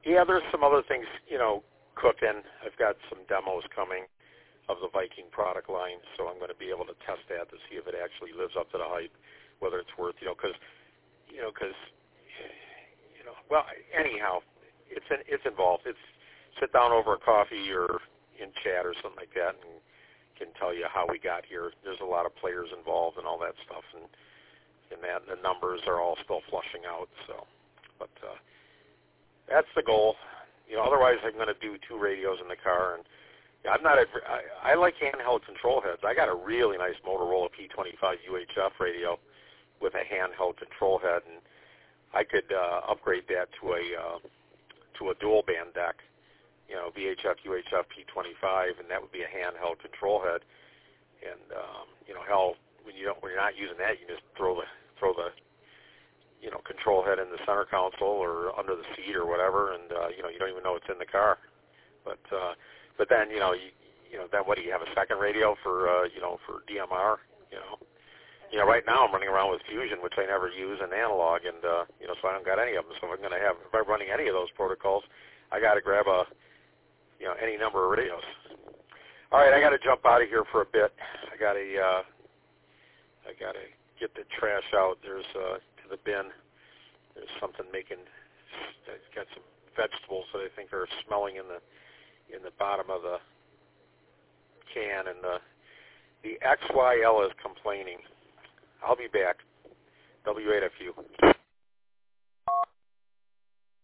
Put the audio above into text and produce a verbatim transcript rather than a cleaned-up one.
yeah, there's some other things, you know, cooking. I've got some demos coming of the Viking product line, so I'm going to be able to test that to see if it actually lives up to the hype, whether it's worth, you know, because, you know, because, you know, well, anyhow, it's in, it's involved. It's sit down over a coffee or in chat or something like that and can tell you how we got here. There's a lot of players involved and all that stuff, and and that and the numbers are all still flushing out. So, but uh, that's the goal. You know, otherwise I'm going to do two radios in the car, and yeah, I'm not. A, I, I like handheld control heads. I got a really nice Motorola P twenty-five U H F radio with a handheld control head, and I could uh, upgrade that to a uh, to a dual band deck. You know, V H F, U H F, P twenty-five, and that would be a handheld control head. And um, you know, hell, when you don't, when you're not using that, you just throw the throw the you know control head in the center console or under the seat or whatever, and uh, you know, you don't even know it's in the car. But uh, but then you know, you, you know, then what do you have a second radio for uh, you know for D M R? You know, you know, right now I'm running around with Fusion, which I never use, and analog, and uh, you know, so I don't got any of them. So if I'm going to have, if I'm running any of those protocols, I got to grab a you know, any number of radios. All right, I got to jump out of here for a bit. I got to, uh, I got to get the trash out. There's uh, to the bin. There's something making. I've got some vegetables that I think are smelling in the in the bottom of the can, and the the X Y L is complaining. I'll be back. W eight F U.